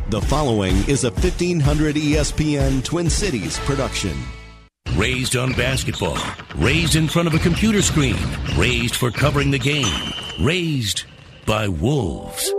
The following is a 1500 ESPN Twin Cities production. Raised on basketball, raised in front of a computer screen, raised for covering the game, raised by wolves.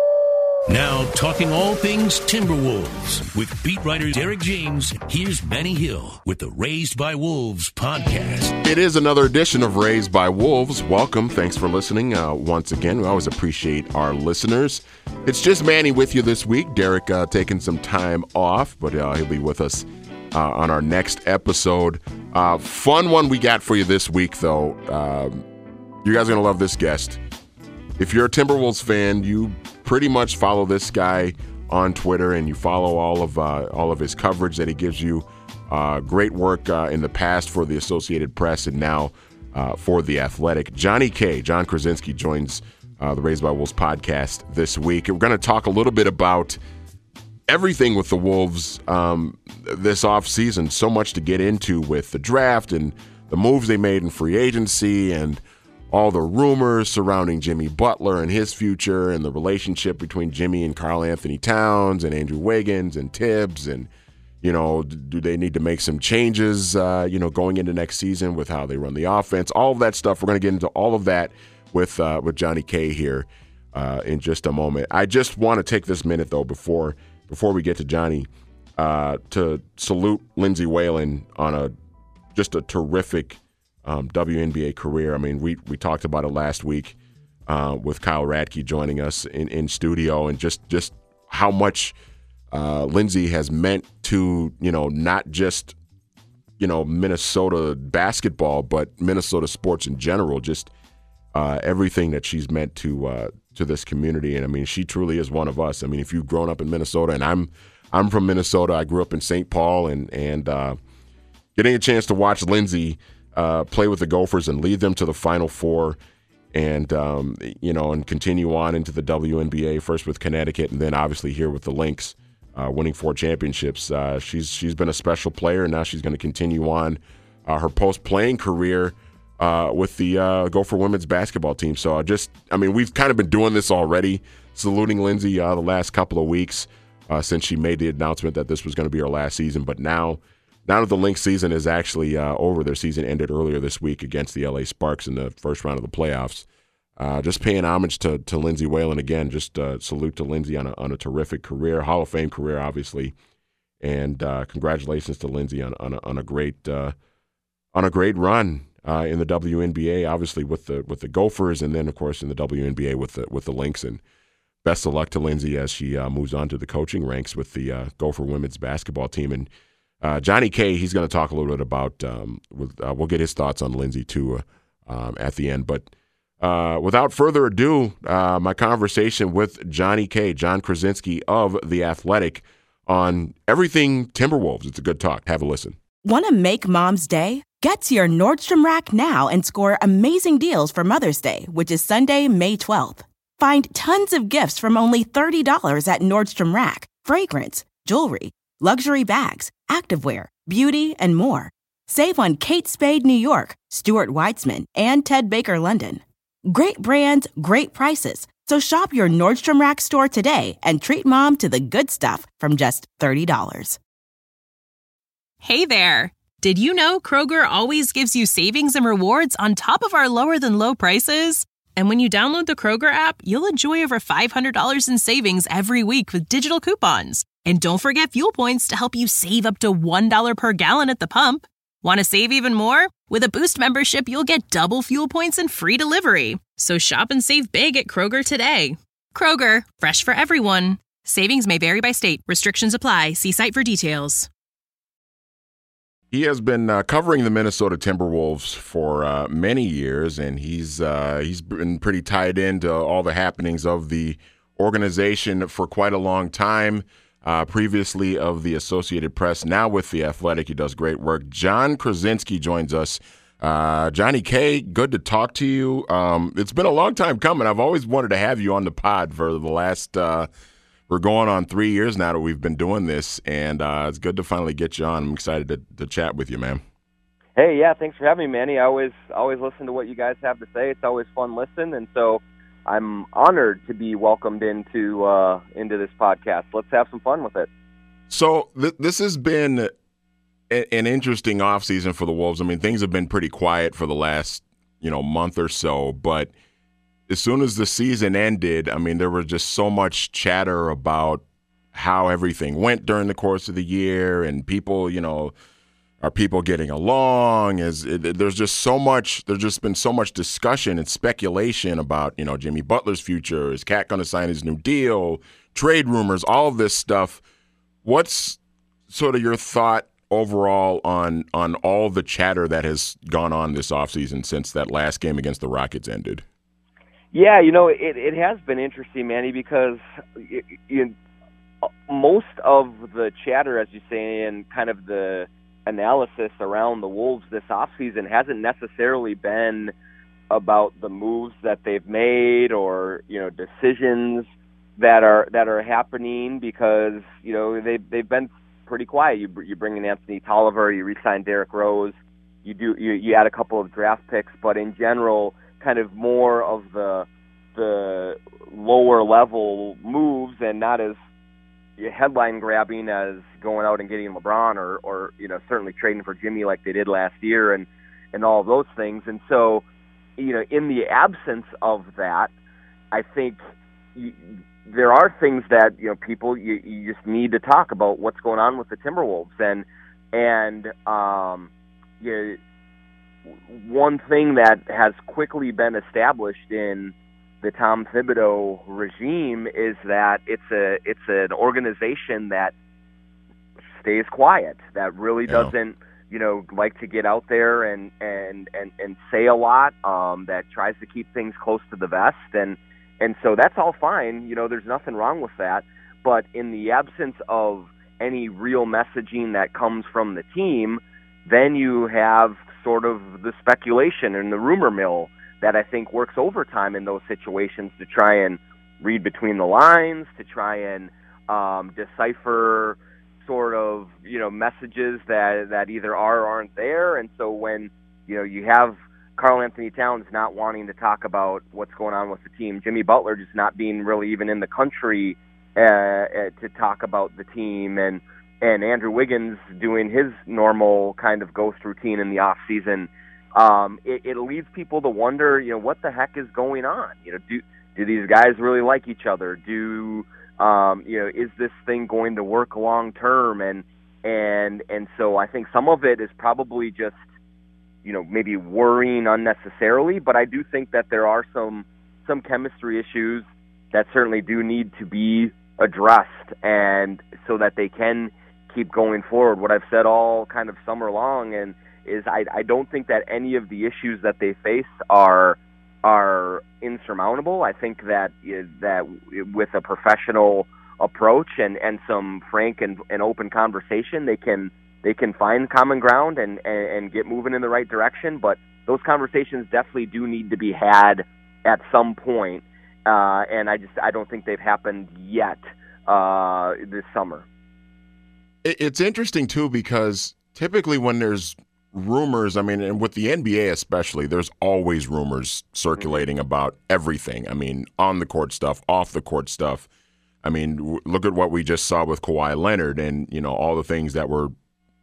Now talking all things Timberwolves with beat writer Derek James. Here's Manny Hill with the Raised by Wolves podcast. It is another edition of Raised by Wolves. Welcome. Thanks for listening once again. We always appreciate our listeners. It's just Manny with you this week. Derek taking some time off, but he'll be with us on our next episode. Fun one we got for you this week, though. You guys are going to love this guest. If you're a Timberwolves fan, you pretty much follow this guy on Twitter, and you follow all of his coverage that he gives you. Great work in the past for the Associated Press and now for The Athletic. Johnny K, John Krasinski, joins the Raised by Wolves podcast this week. We're going to talk a little bit about everything with the Wolves this offseason. So much to get into with the draft and the moves they made in free agency and all the rumors surrounding Jimmy Butler and his future and the relationship between Jimmy and Karl Anthony Towns and Andrew Wiggins and Tibbs and, you know, do they need to make some changes, going into next season with how they run the offense, all of that stuff. We're going to get into all of that with Johnny K here in just a moment. I just want to take this minute, though, before we get to Johnny, to salute Lindsay Whalen on just a terrific WNBA career. I mean, we talked about it last week with Kyle Radke joining us in studio, and just how much Lindsay has meant to, not just, Minnesota basketball, but Minnesota sports in general, just everything that she's meant to this community. And I mean, she truly is one of us. I mean, if you've grown up in Minnesota, and I'm from Minnesota, I grew up in St. Paul, and getting a chance to watch Lindsay play with the Gophers and lead them to the Final Four, and and continue on into the WNBA, first with Connecticut and then obviously here with the Lynx, winning 4 championships. She's been a special player, and now she's going to continue on her post-playing career with the Gopher women's basketball team. So we've kind of been doing this already, saluting Lindsay the last couple of weeks since she made the announcement that this was going to be her last season. But now that the Lynx season is actually over, their season ended earlier this week against the LA Sparks in the first round of the playoffs. Just paying homage to Lindsay Whalen again. Just salute to Lindsay on a terrific career, Hall of Fame career, obviously, and congratulations to Lindsay on a great run in the WNBA, obviously with the Gophers, and then of course in the WNBA with the Lynx. And best of luck to Lindsay as she moves on to the coaching ranks with the Gopher women's basketball team. And Johnny K, he's going to talk a little bit about, we'll get his thoughts on Lindsay too at the end. But without further ado, my conversation with Johnny K, John Krasinski of The Athletic, on everything Timberwolves. It's a good talk. Have a listen. Want to make Mom's Day? Get to your Nordstrom Rack now and score amazing deals for Mother's Day, which is Sunday, May 12th. Find tons of gifts from only $30 at Nordstrom Rack. Fragrance, jewelry, luxury bags, activewear, beauty, and more. Save on Kate Spade New York, Stuart Weitzman, and Ted Baker London. Great brands, great prices. So shop your Nordstrom Rack store today and treat Mom to the good stuff from just $30. Hey there. Did you know Kroger always gives you savings and rewards on top of our lower than low prices? And when you download the Kroger app, you'll enjoy over $500 in savings every week with digital coupons. And don't forget fuel points to help you save up to $1 per gallon at the pump. Want to save even more? With a Boost membership, you'll get double fuel points and free delivery. So shop and save big at Kroger today. Kroger, fresh for everyone. Savings may vary by state. Restrictions apply. See site for details. He has been covering the Minnesota Timberwolves for many years, and he's been pretty tied into all the happenings of the organization for quite a long time. Previously of the Associated Press, now with The Athletic. He does great work. John Krasinski joins us. Johnny K, good to talk to you. It's been a long time coming. I've always wanted to have you on the pod for the last we're going on 3 years now that we've been doing this, and it's good to finally get you on. I'm excited to chat with you, man. Hey, yeah, thanks for having me, Manny. I always listen to what you guys have to say. It's always fun listening, and so I'm honored to be welcomed into this podcast. Let's have some fun with it. So this has been an interesting offseason for the Wolves. I mean, things have been pretty quiet for the last, month or so, but as soon as the season ended, I mean, there was just so much chatter about how everything went during the course of the year, and people, are people getting along? There's just been so much discussion and speculation about, Jimmy Butler's future. Is Cat going to sign his new deal? Trade rumors, all of this stuff. What's sort of your thought overall on all the chatter that has gone on this offseason since that last game against the Rockets ended? Yeah, it has been interesting, Manny, because most of the chatter, as you say, and kind of the analysis around the Wolves this offseason hasn't necessarily been about the moves that they've made or, decisions that are happening, because, they've been pretty quiet. You bring in Anthony Tolliver, you re-sign Derrick Rose, you add a couple of draft picks, but in general, kind of more of the lower level moves and not as headline grabbing as going out and getting LeBron or certainly trading for Jimmy like they did last year and all of those things. And so, in the absence of that, I think there are things that people you just need to talk about what's going on with the Timberwolves and one thing that has quickly been established in the Tom Thibodeau regime is that it's an organization that stays quiet, that really doesn't like to get out there and say a lot, that tries to keep things close to the vest, and so that's all fine. There's nothing wrong with that. But in the absence of any real messaging that comes from the team, then you have sort of the speculation and the rumor mill that I think works overtime in those situations to try and read between the lines, to try and decipher sort of, messages that either are or aren't there. And so when, you have Karl Anthony Towns not wanting to talk about what's going on with the team, Jimmy Butler just not being really even in the country to talk about the team, and Andrew Wiggins doing his normal kind of ghost routine in the off season, it leads people to wonder, what the heck is going on? Do these guys really like each other? Is this thing going to work long term? And so I think some of it is probably just, maybe worrying unnecessarily, but I do think that there are some chemistry issues that certainly do need to be addressed, and so that they can keep going forward. What I've said all kind of summer long is I don't think that any of the issues that they face are insurmountable. I think that with a professional approach and some frank and open conversation, they can find common ground and get moving in the right direction. But those conversations definitely do need to be had at some point, and I don't think they've happened yet this summer. It's interesting too, because typically when there's rumors, I mean, and with the NBA especially, there's always rumors circulating about everything. I mean, on the court stuff, off the court stuff. I mean, look at what we just saw with Kawhi Leonard and, all the things that were,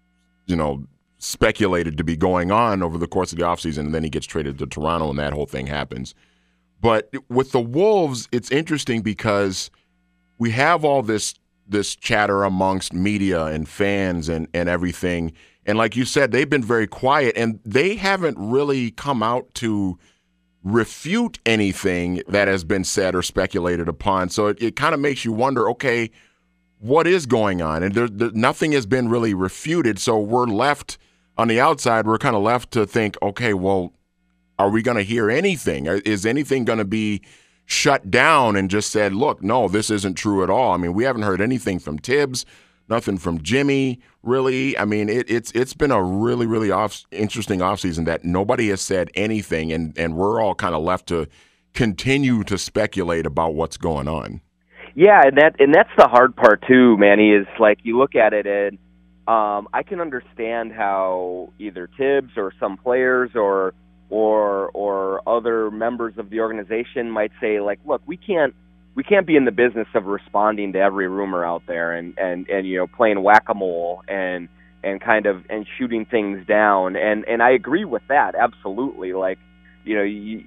speculated to be going on over the course of the offseason, and then he gets traded to Toronto and that whole thing happens. But with the Wolves, it's interesting because we have all this chatter amongst media and fans and everything. And like you said, they've been very quiet, and they haven't really come out to refute anything that has been said or speculated upon. So it kind of makes you wonder, okay, what is going on? And nothing has been really refuted. So we're left on the outside, we're kind of left to think, okay, well, are we going to hear anything? Is anything going to be shut down and just said, look, no, this isn't true at all? I mean, we haven't heard anything from Tibbs, nothing from Jimmy, really. I mean, it's been a really, really interesting offseason that nobody has said anything, and we're all kind of left to continue to speculate about what's going on. Yeah, and that's the hard part too, Manny, is like you look at it and I can understand how either Tibbs or some players or or other members of the organization might say, like, look, we can't be in the business of responding to every rumor out there and playing whack-a-mole and shooting things down. And I agree with that, absolutely. Like, you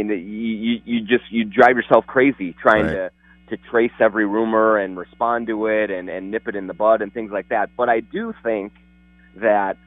drive yourself crazy trying right. to trace every rumor and respond to it and nip it in the bud and things like that. But I do think that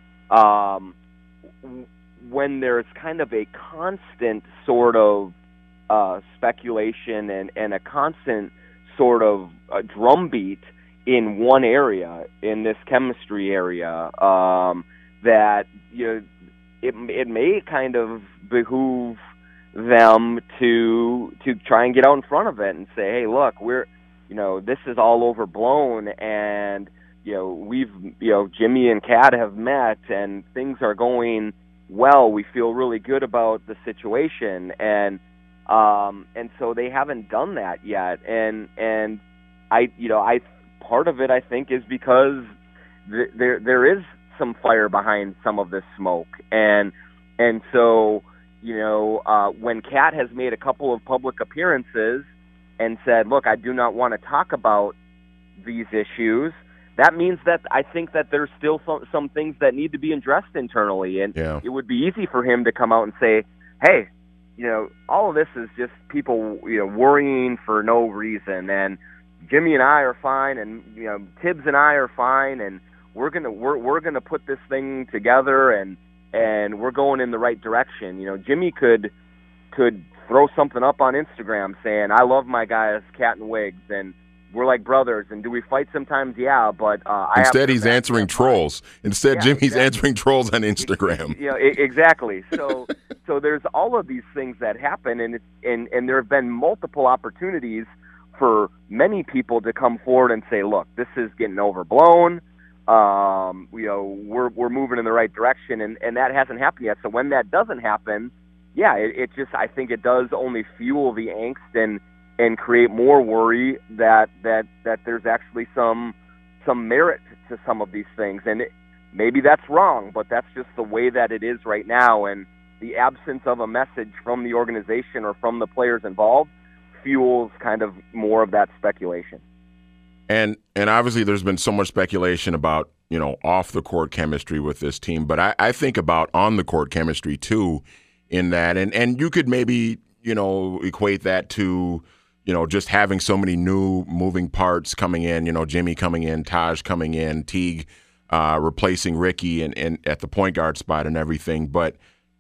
when there's kind of a constant sort of speculation and a constant sort of drumbeat in one area, in this chemistry area, that it may kind of behoove them to try and get out in front of it and say, hey, look, this is all overblown, and Jimmy and Kat have met and things are going well. We feel really good about the situation, and so they haven't done that yet. And I part of it, I think, is because there is some fire behind some of this smoke, and so when Kat has made a couple of public appearances and said, look, I do not want to talk about these issues, that means that I think that there's still some things that need to be addressed internally. And It would be easy for him to come out and say, hey, all of this is just people, worrying for no reason. And Jimmy and I are fine, and, Tibbs and I are fine, and we're gonna put this thing together, and we're going in the right direction. Jimmy could throw something up on Instagram saying, I love my guys, Kat and Wiggs, and we're like brothers, and do we fight sometimes? Yeah, but instead he's answering trolls. Instead, Jimmy's answering trolls on Instagram. Exactly. So there's all of these things that happen, and there have been multiple opportunities for many people to come forward and say, look, this is getting overblown. We're moving in the right direction, and that hasn't happened yet. So when that doesn't happen, it just, I think it does only fuel the angst and create more worry that there's actually some merit to some of these things. And maybe that's wrong, but that's just the way that it is right now. And the absence of a message from the organization or from the players involved fuels kind of more of that speculation. And obviously there's been so much speculation about, off the court chemistry with this team, but I think about on the court chemistry too, in that, and you could maybe, equate that to, just having so many new moving parts coming in, Jimmy coming in, Taj coming in, Teague replacing Ricky and at the point guard spot and everything. But,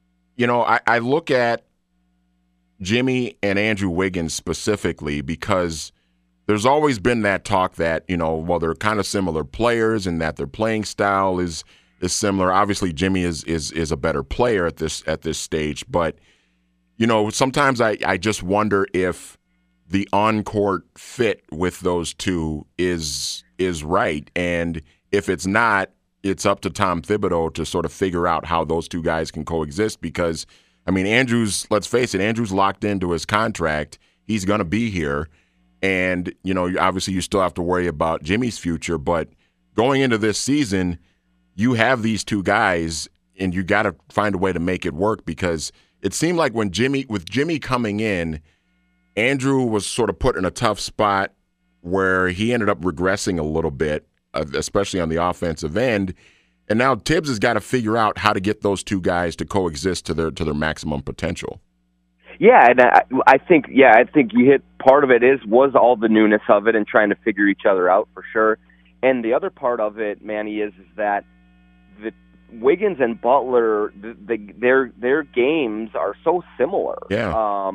I look at Jimmy and Andrew Wiggins specifically because there's always been that talk that, they're kind of similar players and that their playing style is similar. Obviously, Jimmy is a better player at this stage, but sometimes I just wonder if the on-court fit with those two is right, and if it's not, it's up to Tom Thibodeau to sort of figure out how those two guys can coexist. Because let's face it, Andrew's locked into his contract. He's going to be here. And, obviously you still have to worry about Jimmy's future. But going into this season, you have these two guys, and you got to find a way to make it work, because it seemed like with Jimmy coming in, Andrew was sort of put in a tough spot where he ended up regressing a little bit, especially on the offensive end. And now Tibbs has got to figure out how to get those two guys to coexist to their maximum potential. Yeah, and I think you hit part of it was all the newness of it and trying to figure each other out for sure. And the other part of it, Manny, is that the Wiggins and Butler, their games are so similar. Yeah.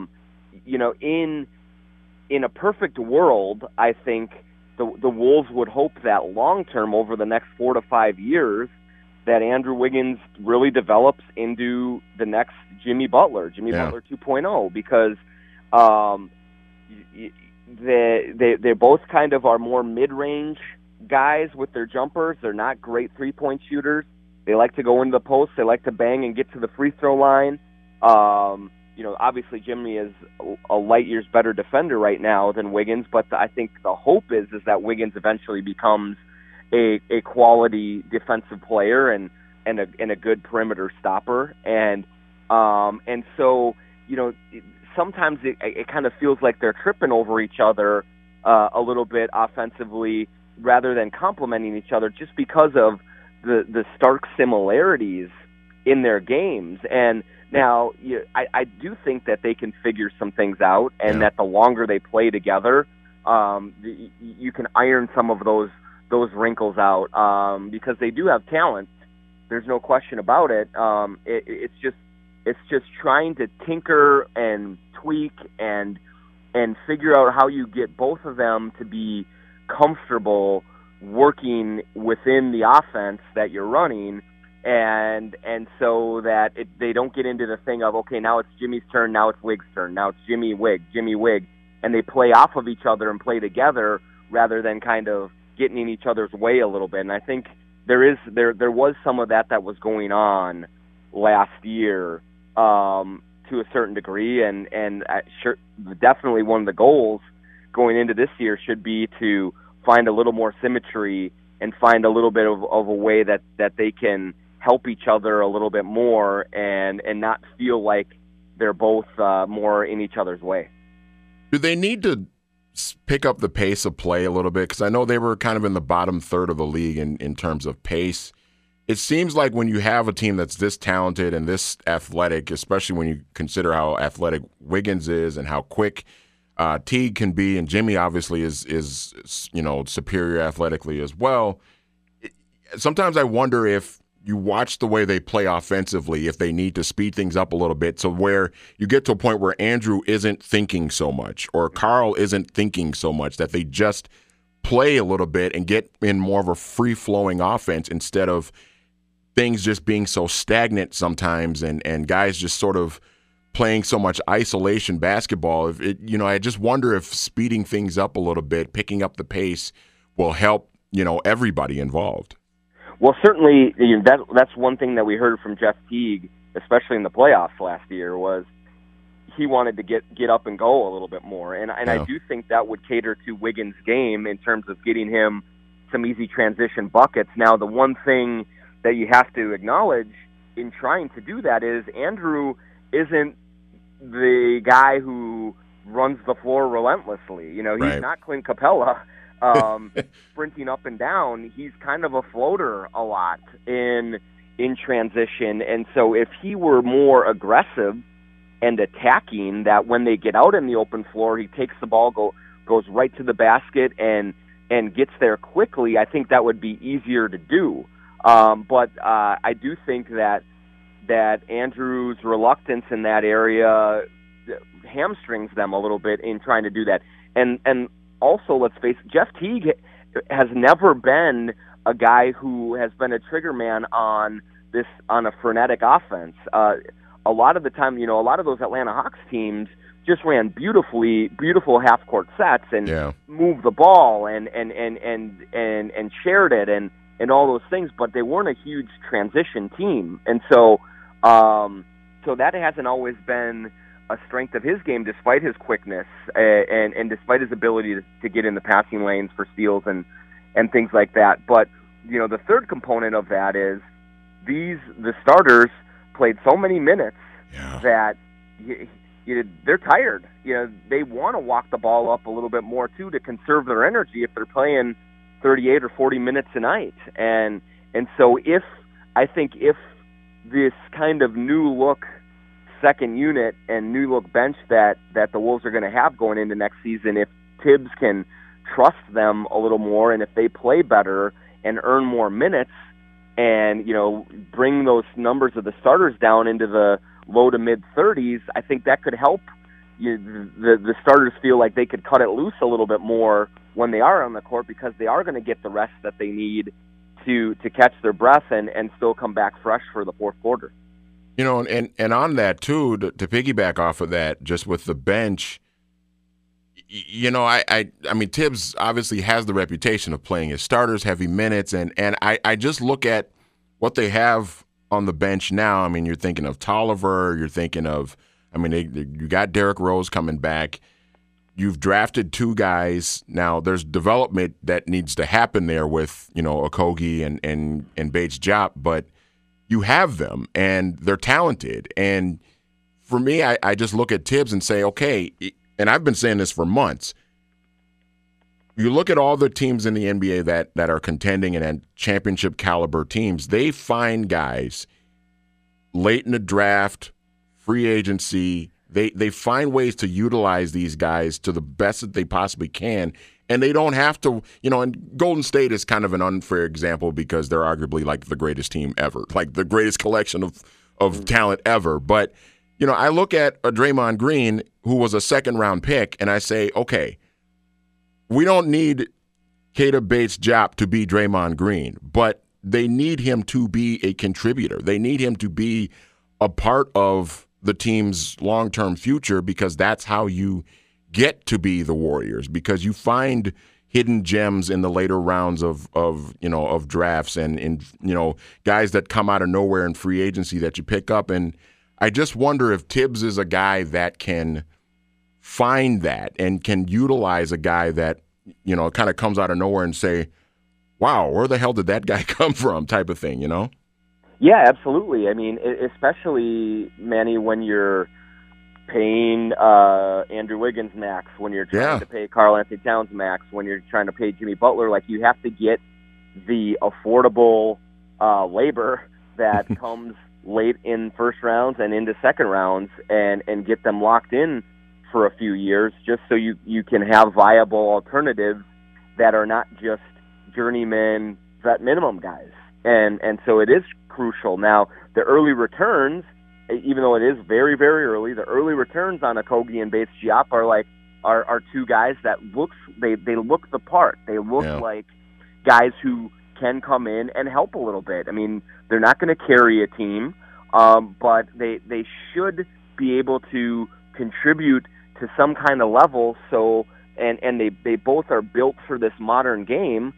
In a perfect world, I think the Wolves would hope that long term, over the next 4 to 5 years, that Andrew Wiggins really develops into the next Jimmy Butler Butler 2.0, because they both kind of are more mid-range guys with their jumpers. They're not great three-point shooters. They like to go into the post. They like to bang and get to the free throw line. Obviously Jimmy is a light years better defender right now than Wiggins, but I think the hope is that Wiggins eventually becomes a quality defensive player and a good perimeter stopper. And And so, sometimes it kind of feels like they're tripping over each other a little bit offensively rather than complementing each other just because of the stark similarities in their games. And now I do think that they can figure some things out, and that the longer they play together, you can iron some of those wrinkles out because they do have talent. There's no question about it. It's just trying to tinker and tweak and figure out how you get both of them to be comfortable working within the offense that you're running, and so that they don't get into the thing of, okay, now it's Jimmy's turn, now it's Wig's turn, now it's Jimmy Wig, and they play off of each other and play together rather than kind of getting in each other's way a little bit. And I think there was some of that was going on last year to a certain degree, and sure, definitely one of the goals going into this year should be to find a little more symmetry and find a little bit of a way that they can help each other a little bit more and not feel like they're both more in each other's way. Do they need to pick up the pace of play a little bit? Because I know they were kind of in the bottom third of the league in terms of pace. It seems like when you have a team that's this talented and this athletic, especially when you consider how athletic Wiggins is and how quick Teague can be, and Jimmy obviously is superior athletically as well. Sometimes I wonder if you watch the way they play offensively, if they need to speed things up a little bit, so where you get to a point where Andrew isn't thinking so much or Carl isn't thinking so much, that they just play a little bit and get in more of a free-flowing offense instead of things just being so stagnant sometimes and guys just sort of playing so much isolation basketball. I just wonder if speeding things up a little bit, picking up the pace, will help, everybody involved. Well, certainly that's one thing that we heard from Jeff Teague, especially in the playoffs last year, was he wanted to get up and go a little bit more. And I do think that would cater to Wiggins' game in terms of getting him some easy transition buckets. Now, the one thing that you have to acknowledge in trying to do that is Andrew isn't the guy who runs the floor relentlessly. He's not Clint Capella sprinting up and down. He's kind of a floater a lot in transition. And so if he were more aggressive and attacking, that when they get out in the open floor, he takes the ball, goes right to the basket and gets there quickly, I think that would be easier to do. But I do think that Andrew's reluctance in that area hamstrings them a little bit in trying to do that. And also, let's face it, Jeff Teague has never been a guy who has been a trigger man on a frenetic offense. A lot of the time, a lot of those Atlanta Hawks teams just ran beautiful half-court sets and moved the ball and shared it and all those things, but they weren't a huge transition team. And so that hasn't always been a strength of his game, despite his quickness and despite his ability to get in the passing lanes for steals and things like that. But, the third component of that is the starters played so many minutes that they're tired. They want to walk the ball up a little bit more, too, to conserve their energy if they're playing 38 or 40 minutes a night. And so if this kind of new look second unit and new look bench that the Wolves are going to have going into next season, if Tibbs can trust them a little more and if they play better and earn more minutes and, bring those numbers of the starters down into the low to mid 30s, I think that could help the starters feel like they could cut it loose a little bit more when they are on the court, because they are going to get the rest that they need to catch their breath and still come back fresh for the fourth quarter. And on that, too, to piggyback off of that, just with the bench, I mean, Tibbs obviously has the reputation of playing his starters heavy minutes, and I just look at what they have on the bench now. I mean, you're thinking of Tolliver, you're thinking of, you got Derrick Rose coming back. You've drafted two guys. Now, there's development that needs to happen there with, Okogie and Bates-Diop, but you have them, and they're talented. And for me, I just look at Tibbs and say, okay, and I've been saying this for months, you look at all the teams in the NBA that are contending and championship caliber teams, they find guys late in the draft, free agency, they find ways to utilize these guys to the best that they possibly can. And they don't have to, and Golden State is kind of an unfair example because they're arguably like the greatest team ever, like the greatest collection of talent ever. But, I look at a Draymond Green who was a second-round pick, and I say, okay, we don't need Keita Bates-Diop to be Draymond Green, but they need him to be a contributor. They need him to be a part of the team's long-term future because that's how you get to be the Warriors, because you find hidden gems in the later rounds of drafts and guys that come out of nowhere in free agency that you pick up. And I just wonder if Tibbs is a guy that can find that and can utilize a guy that, kind of comes out of nowhere and say, wow, where the hell did that guy come from type of thing, Yeah, absolutely. I mean, especially, Manny, when you're paying Andrew Wiggins max, when you're trying to pay Karl Anthony Towns max, when you're trying to pay Jimmy Butler, like you have to get the affordable labor that comes late in first rounds and into second rounds and get them locked in for a few years just so you can have viable alternatives that are not just journeyman vet minimum guys. And so it is crucial. Now, the early returns, even though it is very, very early, the early returns on Okogie and Bates-Diop are two guys that they look the part. They look like guys who can come in and help a little bit. I mean, they're not going to carry a team, but they should be able to contribute to some kind of level. So, and they both are built for this modern game.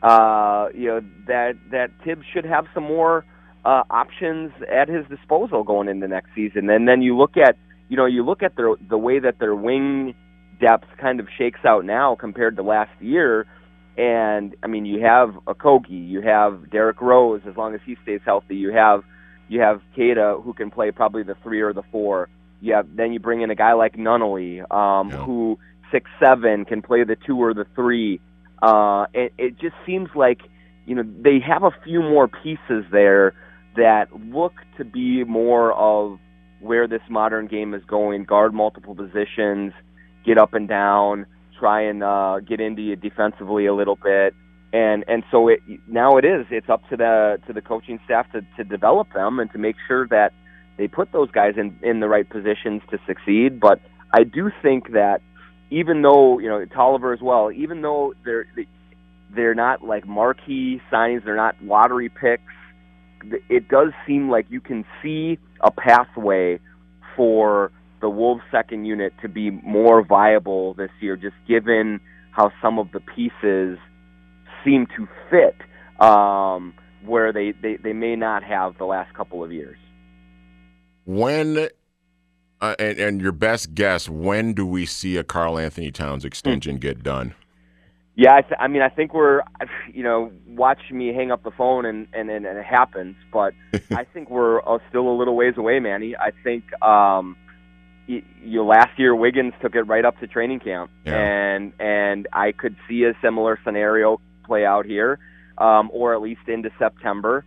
That Tibbs should have some more options at his disposal going into next season. And then you look at the way that their wing depth kind of shakes out now compared to last year. And I mean, you have Okogie, you have Derrick Rose as long as he stays healthy. You have Keita, who can play probably the 3 or the 4. Then you bring in a guy like Nunnally, who 6'7" can play the 2 or the 3. It just seems like they have a few more pieces there that look to be more of where this modern game is going. Guard multiple positions, get up and down, try and get into you defensively a little bit, and so it's up to the coaching staff to develop them and to make sure that they put those guys in the right positions to succeed. But I do think that even though Tolliver as well, even though they're not like marquee signings, they're not lottery picks, it does seem like you can see a pathway for the Wolves' second unit to be more viable this year, just given how some of the pieces seem to fit where they may not have the last couple of years. When and your best guess, when do we see a Karl Anthony Towns extension get done? Yeah, I think we're, watch me hang up the phone and it happens, but I think we're still a little ways away, Manny. I think last year Wiggins took it right up to training camp, and I could see a similar scenario play out here, or at least into September.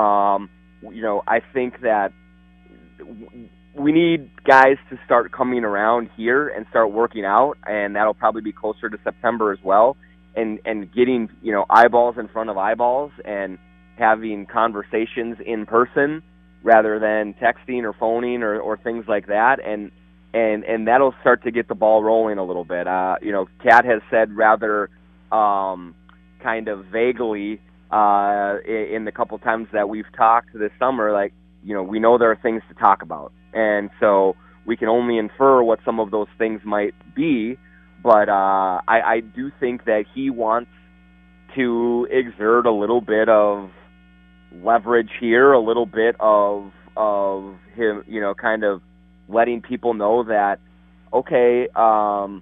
I think that we need guys to start coming around here and start working out, and that'll probably be closer to September as well. And getting, eyeballs in front of eyeballs and having conversations in person rather than texting or phoning or things like that. And that'll start to get the ball rolling a little bit. Kat has said rather kind of vaguely in the couple times that we've talked this summer, like, we know there are things to talk about. And so we can only infer what some of those things might be. But I do think that he wants to exert a little bit of leverage here, a little bit of him, kind of letting people know that, okay, I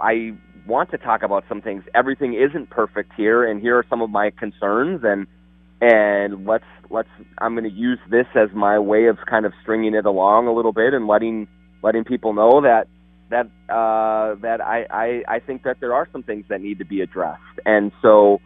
want to talk about some things. Everything isn't perfect here, and here are some of my concerns, and and I'm going to use this as my way of kind of stringing it along a little bit and letting people know that I think that there are some things that need to be addressed. And so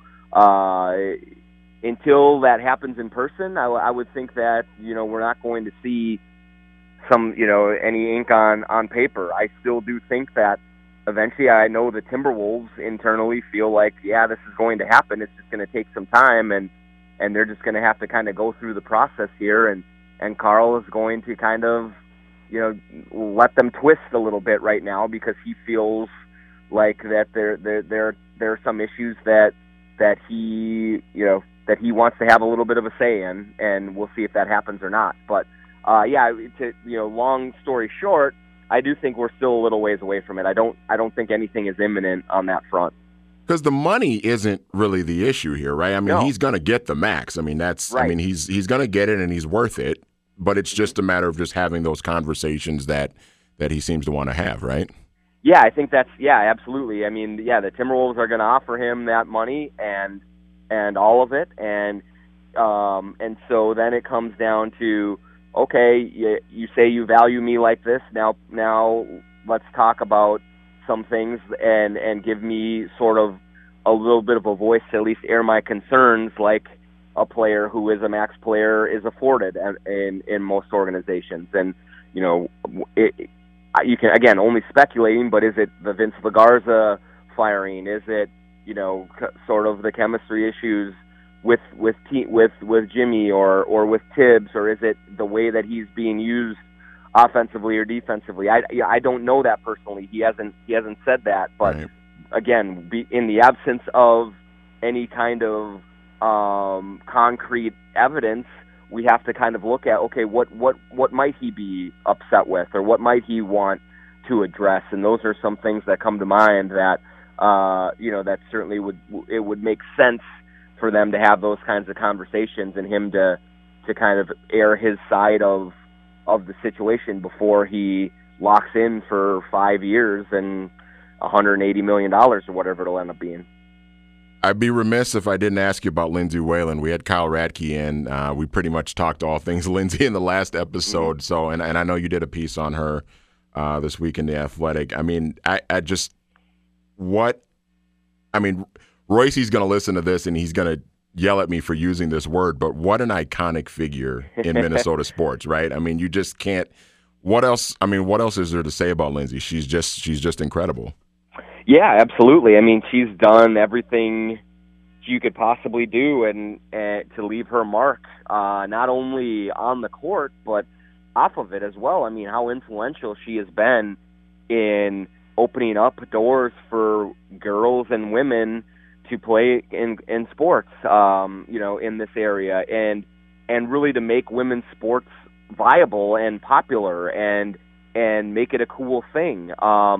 until that happens in person, I would think that, we're not going to see any ink on paper. I still do think that eventually, I know the Timberwolves internally feel like, this is going to happen. It's just going to take some time, and they're just going to have to kind of go through the process here. And Carl is going to kind of, let them twist a little bit right now, because he feels like that there are some issues that he wants to have a little bit of a say in, and we'll see if that happens or not. But long story short, I do think we're still a little ways away from it. I don't think anything is imminent on that front. Because the money isn't really the issue here, right? I mean, No. He's going to get the max. I mean, that's Right. I mean, he's going to get it, and he's worth it. But it's just a matter of just having those conversations that he seems to want to have, right? Yeah, I think absolutely. I mean, the Timberwolves are going to offer him that money and all of it, and so then it comes down to, okay, you say you value me like this. Now let's talk about some things and give me sort of a little bit of a voice to at least air my concerns, like a player who is a max player is afforded in most organizations. And you can, again, only speculating, but is it the Vince LaGarza firing? Is it sort of the chemistry issues with Jimmy or with Tibbs, or is it the way that he's being used offensively or defensively? I don't know that personally. He hasn't said that, but Right. Again, in the absence of any kind of concrete evidence, we have to kind of look at, okay, what might he be upset with, or what might he want to address? And those are some things that come to mind that that certainly would make sense for them to have those kinds of conversations, and him to kind of air his side of the situation before he locks in for 5 years and $180 million or whatever it'll end up being. I'd be remiss if I didn't ask you about Lindsay Whalen. We had Kyle Radke in. We pretty much talked all things Lindsay in the last episode. Mm-hmm. So, and I know you did a piece on her this week in The Athletic. I mean, Royce's going to listen to this and he's going to yell at me for using this word, but what an iconic figure in Minnesota sports, right? I mean, you just can't. What else is there to say about Lindsay? She's just incredible. Yeah, absolutely. I mean, she's done everything you could possibly do, and to leave her mark, not only on the court but off of it as well. I mean, how influential she has been in opening up doors for girls and women to play in sports, in this area, and really to make women's sports viable and popular and make it a cool thing.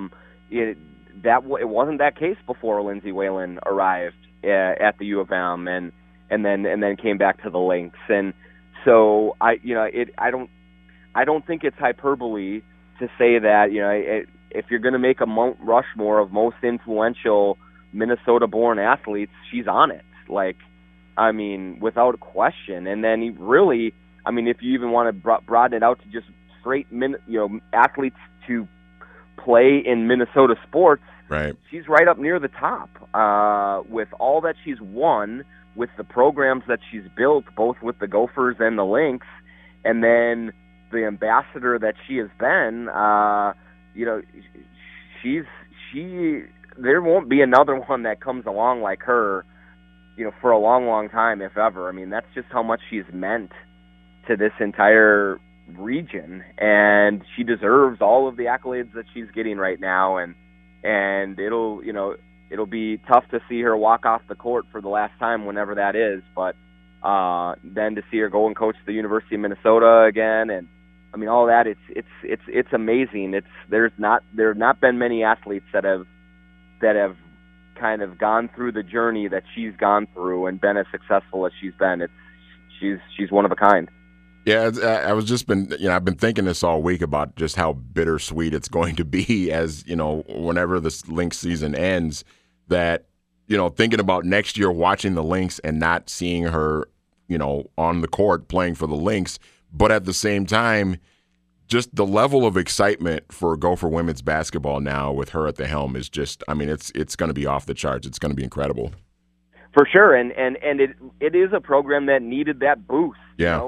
It wasn't that case before Lindsay Whalen arrived at the U of M and then came back to the Lynx. And so I don't think it's hyperbole to say that if you're going to make a Mount Rushmore of most influential Minnesota-born athletes, she's on it. Without question. And then if you even want to broaden it out to just straight athletes to play in Minnesota sports, Right. She's right up near the top with all that she's won, with the programs that she's built, both with the Gophers and the Lynx, and then the ambassador that she has been. There won't be another one that comes along like her, for a long, long time, if ever. I mean, that's just how much she's meant to this entire region, and she deserves all of the accolades that she's getting right now. And it'll be tough to see her walk off the court for the last time, whenever that is. But then to see her go and coach the University of Minnesota again, and I mean all that, it's amazing. There have not been many athletes that have kind of gone through the journey that she's gone through and been as successful as she's been. She's one of a kind. Yeah, I've been thinking this all week about just how bittersweet it's going to be as, whenever this Lynx season ends, that, thinking about next year watching the Lynx and not seeing her, on the court playing for the Lynx. But at the same time, just the level of excitement for Gopher women's basketball now with her at the helm is just, it's going to be off the charts. It's going to be incredible. For sure, and it is a program that needed that boost. Yeah.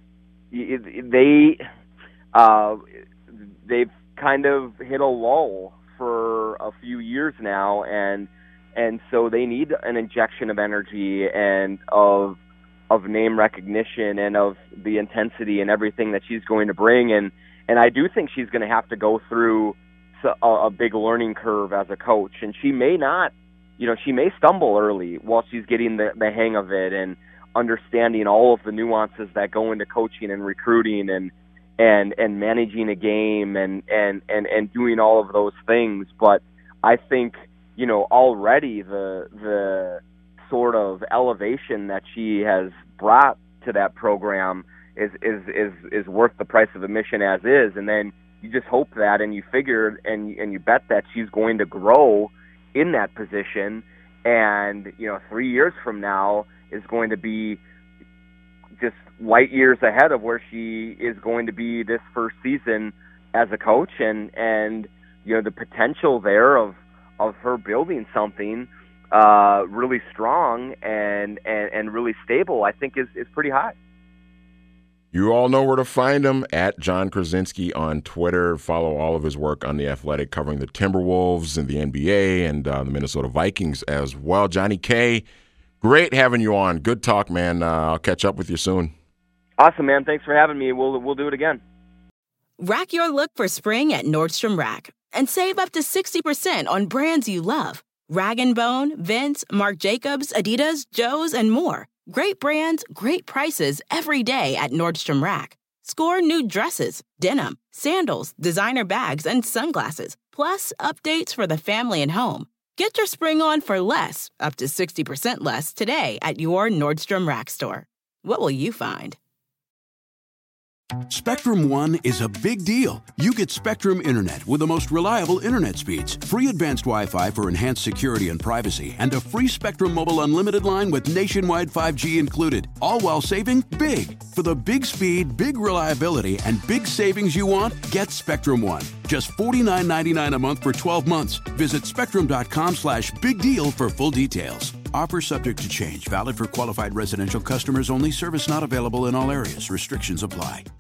They've kind of hit a lull for a few years now, and so they need an injection of energy and of name recognition and of the intensity and everything that she's going to bring. And I do think she's going to have to go through a big learning curve as a coach, and she may not. She may stumble early while she's getting the hang of it and understanding all of the nuances that go into coaching and recruiting and managing a game and doing all of those things. But I think, already the sort of elevation that she has brought to that program is worth the price of admission as is. And then you just hope that, and you figure and you bet that she's going to grow in that position, and 3 years from now is going to be just light years ahead of where she is going to be this first season as a coach, and the potential there of her building something really strong and really stable, I think is pretty high. You all know where to find him, at Jon Krawczynski on Twitter. Follow all of his work on The Athletic, covering the Timberwolves and the NBA and the Minnesota Vikings as well. Johnny K, great having you on. Good talk, man. I'll catch up with you soon. Awesome, man. Thanks for having me. We'll do it again. Rack your look for spring at Nordstrom Rack and save up to 60% on brands you love. Rag & Bone, Vince, Marc Jacobs, Adidas, Joe's, and more. Great brands, great prices every day at Nordstrom Rack. Score new dresses, denim, sandals, designer bags, and sunglasses, plus updates for the family and home. Get your spring on for less, up to 60% less, today at your Nordstrom Rack store. What will you find? Spectrum One is a big deal. You get Spectrum Internet with the most reliable internet speeds, free advanced Wi-Fi for enhanced security and privacy, and a free Spectrum Mobile Unlimited line with nationwide 5G included, all while saving big. For the big speed, big reliability, and big savings you want, get Spectrum One. Just $49.99 a month for 12 months. Visit spectrum.com/big deal for full details. Offer subject to change. Valid for qualified residential customers only. Service not available in all areas. Restrictions apply.